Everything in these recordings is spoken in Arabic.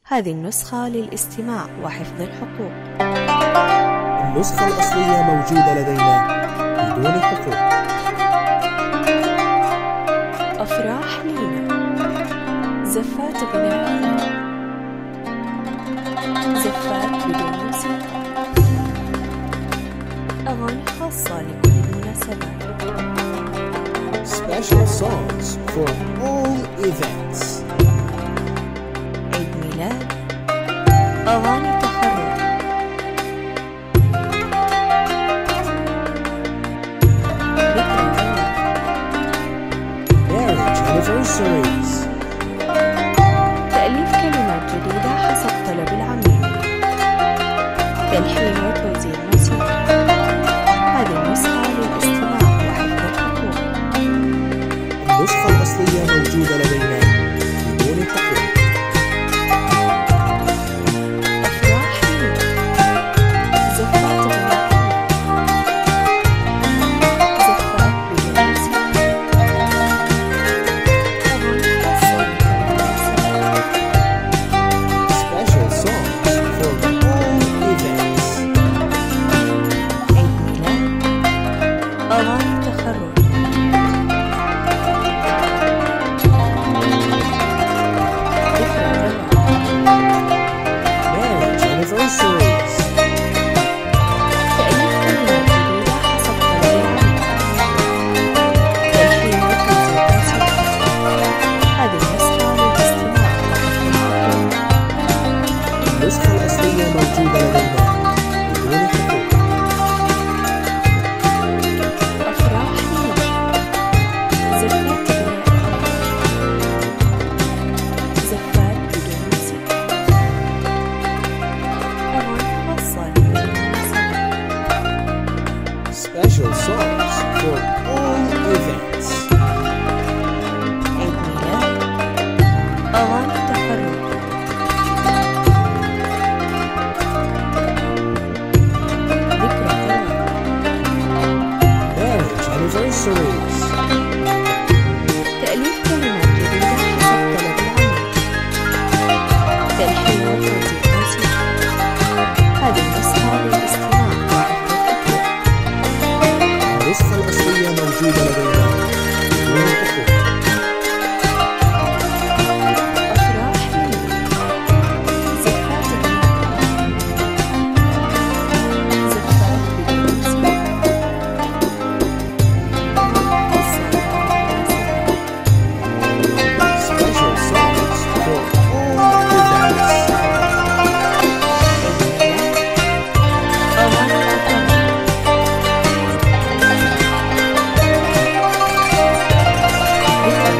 هذه النسخة للاستماع وحفظ الحقوق. النسخة الأصلية موجودة لدينا بدون حقوق. أفراح لينا، زفات غنائية، زفات بدون موسيقى، أغاني خاصة لكل المناسبات. Special songs for all events. عيد ميلاد، أغاني تخرج، ذكرى زواج، Marriage anniversaries. تأليف كلمات جديدة حسب طلب العميل، تلحين وتوزيع موسيقى. هذه النسخة للاستماع وحفظ الحقوق. النسخة الأصلية موجودة لدينا بدون حقوق. أفراح لينا، زفات غنائية، زفات بدون موسيقى، أغاني خاصة لكل المناسبات. Special songs for all events. عيد ميلاد، أغاني تخرج، ذكرى زواج، Marriage anniversaries. تأليف كلمات جديدة حسب طلب العميل، تلحين وتوزيع موسيقى. هذه النسخة للاستماع وحفظ الحقوق. النسخة الأصلية موجودة لدينا بدون حقوق. أفراح لينا، زفات غنائية، زفات بدون موسيقى، أغاني خاصة لكل المناسبات. Special songs for all events. عيد ميلاد، أغاني تخرج، ذكرى زواج، Marriage anniversaries. تأليف كلمات جديدة حسب طلب العميل، تلحين وتوزيع موسيقى. هذه النسخة للاستماع وحفظ الحقوق. النسخة الأصلية موجودة لدينا بدون حقوق. أفراح لينا، زفات غنائية، زفات بدون موسيقى، أغاني خاصة لكل المناسبات. Special songs for all events. عيد ميلاد، أغاني تخرج، ذكرى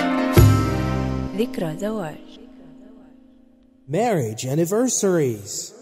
زواج. Marriage anniversaries.